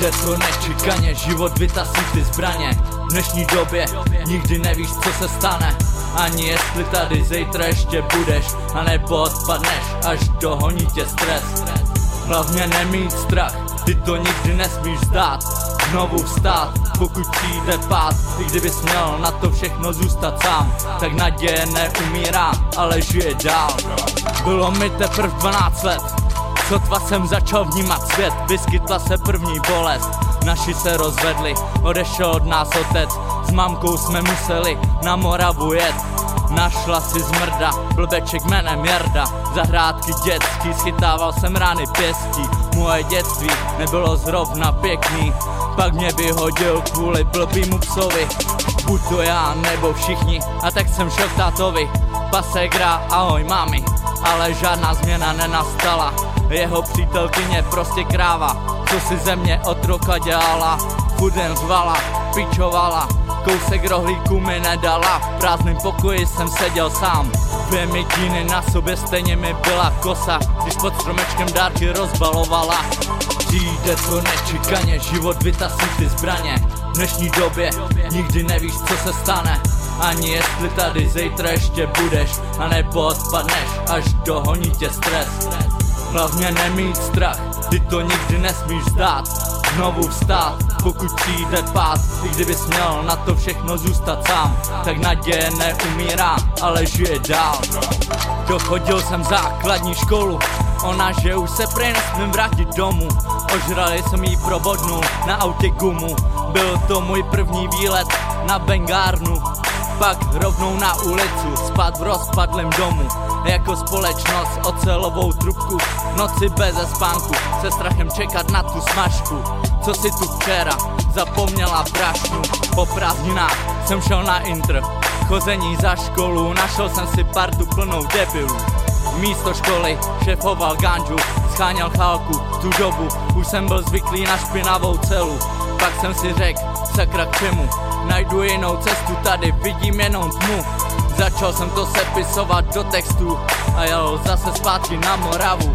Přijde to nečekaně, život vytasí ty zbraně. V dnešní době nikdy nevíš, co se stane. Ani jestli tady zítra ještě budeš, anebo odpadneš, až dohoní tě stres. Hlavně nemít strach, ty to nikdy nesmíš vzdát. Znovu vstát, pokud přijde pád. I kdybys měl na to všechno zůstat sám, tak naděje neumírá, ale žije dál. Bylo mi teprv 12 let, sotva jsem začal vnímat svět. Vyskytla se první bolest, naši se rozvedli, odešel od nás otec. S mamkou jsme museli na Moravu jet. Našla si zmrda, blbeček jménem Jarda. Zahrádky dětský, schytával jsem rány pěstí. Moje dětství nebylo zrovna pěkný, pak mě vyhodil kvůli blbýmu psovi. Buď to já nebo všichni, a tak jsem šel k tátovi. Pasegra, ahoj mami, ale žádná změna nenastala. Jeho přítelkyně prostě kráva, co si ze mě otroka dělala. Furt jen řvala, pičovala, kousek rohlíku mi nedala. V prázdném pokoji jsem seděl sám, 2 mikiny na sobě, stejně mi byla kosa, když pod stromečkem dárky rozbalovala. Přijde to nečekaně, život vytasí ty zbraně. V dnešní době nikdy nevíš, co se stane. Ani jestli tady zítra ještě budeš, anebo odpadneš, až dohoní tě stres. Hlavně nemít strach, ty to nikdy nesmíš vzdát. Znovu vstát, pokud přijde pád. I kdybys měl na to všechno zůstat sám, tak naděje neumírá, ale žije dál. Dochodil jsem základní školu, ona, že už se prej nesmím vrátit domů. Ožrali jsem jí provodnul na autě gumu. Byl to můj první výlet na Bengárnu, pak rovnou na ulicu, spát v rozpadlém domu. Jako společnost ocelovou trubku, v noci beze spánku, se strachem čekat na tu smažku. Co si tu včera zapomněla prašnu? Po prázdninách jsem šel na intr, chození za školu, našel jsem si partu plnou debilů. Místo školy šéfoval ganžu, scháněl chálku, tu dobu už jsem byl zvyklý na špinavou celu. Pak jsem si řekl, sakra k čemu, najdu jinou cestu, tady vidím jenom tmu. Začal jsem to sepisovat do textu a jel zase zpátky na Moravu.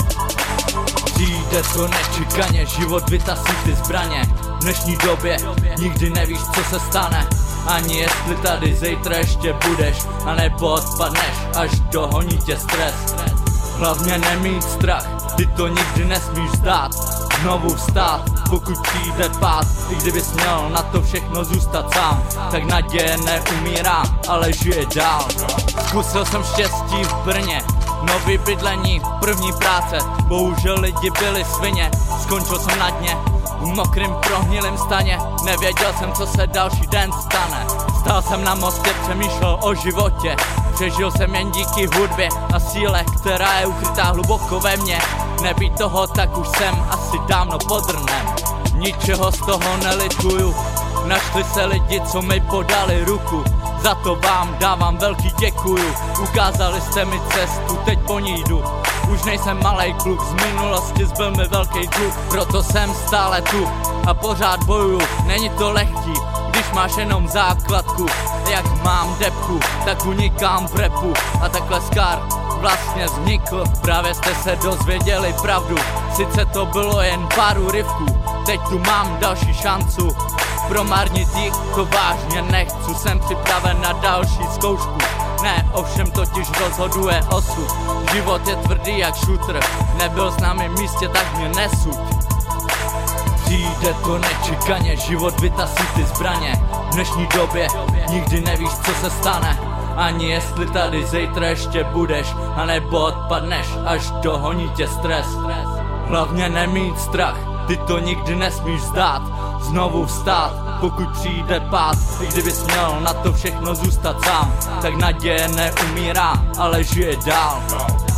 Přijde to nečekaně, život vytasí ty zbraně. V dnešní době nikdy nevíš, co se stane. Ani jestli tady zítra ještě budeš, anebo odpadneš, až dohoní tě stres. Hlavně nemít strach, ty to nikdy nesmíš vzdát. Znovu vstát, pokud přijde pád. I kdybys měl na to všechno zůstat sám, tak naděje neumírá, ale žije dál. Zkusil jsem štěstí v Brně, nový bydlení, první práce. Bohužel lidi byli svině, skončil jsem na dně, v mokrým prohnilém staně. Nevěděl jsem, co se další den stane. Stál jsem na mostě, přemýšlel o životě. Přežil jsem jen díky hudbě a síle, která je ukrytá hluboko ve mně. Nebýt toho, tak už jsem asi dávno pod drnem. Ničeho z toho nelituju, našli se lidi, co mi podali ruku. Za to vám dávám velký děkuju, ukázali jste mi cestu, teď po ní jdu. Už nejsem malej kluk, z minulosti zbyl mi velký dluh, proto jsem stále tu a pořád bojuju. Není to lehký, když máš jenom základku. Jak mám depku, tak unikám v rapu a takhle Scar vlastně vznikl. Právě jste se dozvěděli pravdu, sice to bylo jen pár úryvků. Teď tu mám další šancu, promarnit jich to vážně nechci. Jsem připraven na další zkoušku, ne, ovšem totiž rozhoduje osud. Život je tvrdý jak šutr, nebyl s námi v místě, tak mě nesuď. Přijde to nečekaně, život vytasí ty zbraně. V dnešní době nikdy nevíš, co se stane. Ani jestli tady zítra ještě budeš, anebo odpadneš, až dohoní tě stres. Hlavně nemít strach, ty to nikdy nesmíš vzdát. Znovu vstát, pokud přijde pád. I kdybys měl na to všechno zůstat sám, tak naděje neumírá, ale žije dál.